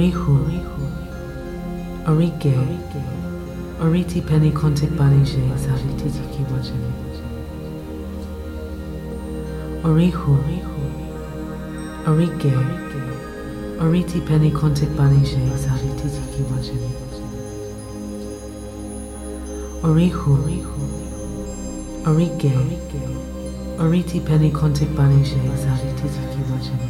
Orihu, Orike, Oriti Penny Contic Banije, Sarititi Kiwajani. Orihu, Orike, Oriti Penny Contic Banije, Sarititi Kiwajani. Orihu, Orike, Oriti Penny Contic Banije, Sarititi Kiwajani.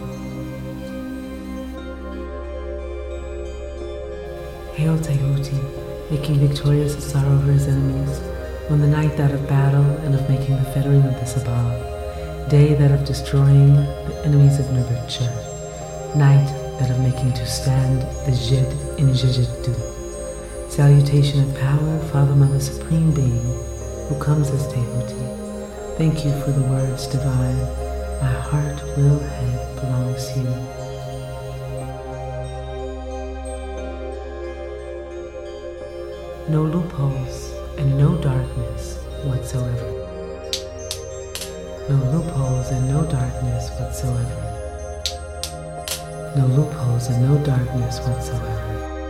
Hail Tehuti, making victorious the sorrow of his enemies, on the night that of battle and of making the fettering of the Sabah, day that of destroying the enemies of Nurbucha, night that of making to stand the Jid in Jejitu. Salutation of power, Father, Mother, Supreme Being, who comes as Tehuti. Thank you for the words divine. My heart, will, head belongs to you. No loopholes and no darkness whatsoever. No loopholes and no darkness whatsoever. No loopholes and no darkness whatsoever.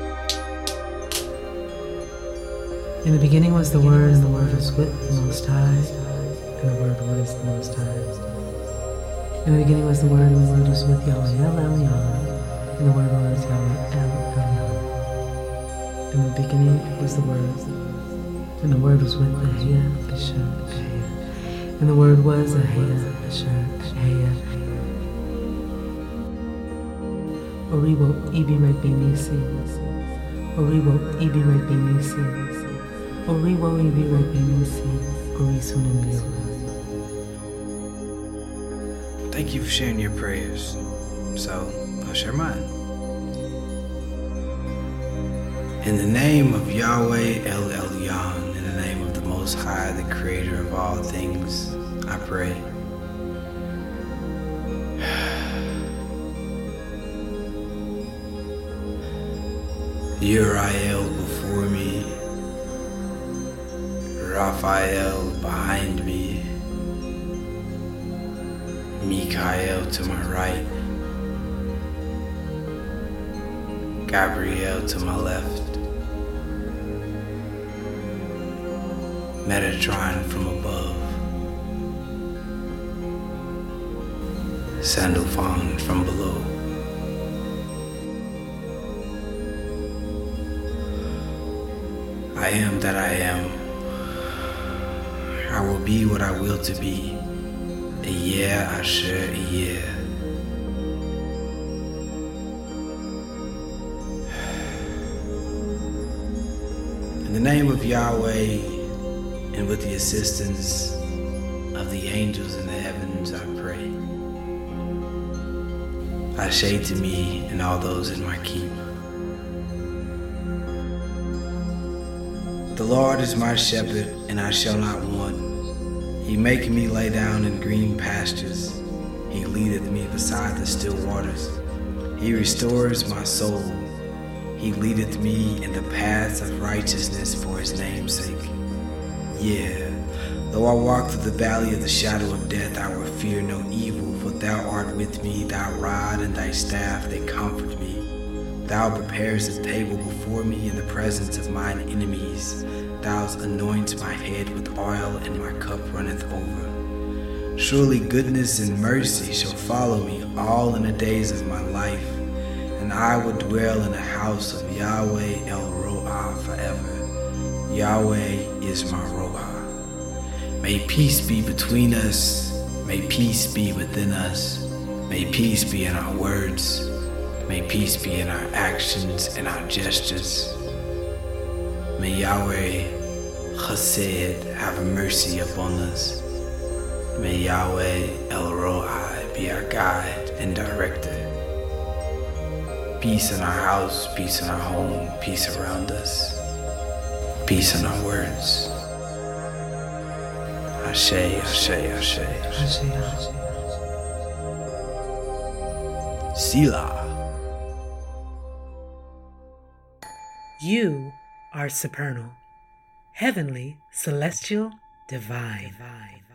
In the beginning was the Word, and the Word was with the Most High, and the Word was the Most High. In the beginning was the Word, and the Word was with Yahweh El Elyon, and the Word was Yahweh El Elyon. In the beginning was the Word, and the Word was with Ahia, Bishar, Ahia. And the Word was Ahia, Bishar, Ahia. Oribo, Ibi, Rebi, Nisi. Oribo, Ibi, Rebi, Nisi. Oribo, Ibi, Rebi, Nisi. Orisun, and Biola. Thank you for sharing your prayers. So, I'll share mine. In the name of Yahweh El Elyon, in the name of the Most High, the Creator of all things, I pray. Uriel before me, Raphael behind me, Mikael to my right, Gabriel to my left, Metatron from above, Sandalphon from below. I am that I am. I will be what I will to be. Ehyeh Asher Ehyeh. In the name of Yahweh, and with the assistance of the angels in the heavens, I pray. Ashe to me and all those in my keep. The Lord is my shepherd, and I shall not want. He maketh me lay down in green pastures. He leadeth me beside the still waters. He restores my soul. He leadeth me in the paths of righteousness for his name's sake. Yeah, though I walk through the valley of the shadow of death, I will fear no evil, for thou art with me, thy rod and thy staff, they comfort me. Thou preparest a table before me in the presence of mine enemies. Thou anointest my head with oil, and my cup runneth over. Surely goodness and mercy shall follow me all in the days of my life, and I will dwell in the house of Yahweh El Roah forever. Yahweh is my Roah. May peace be between us. May peace be within us. May peace be in our words. May peace be in our actions and our gestures. May Yahweh Chesed have mercy upon us. May Yahweh El Roai be our guide and director. Peace in our house, peace in our home, peace around us. Peace in our words. Ashe, Ashe, Ashe. Ashe, Ashe. Selah. You are supernal, heavenly, celestial, divine.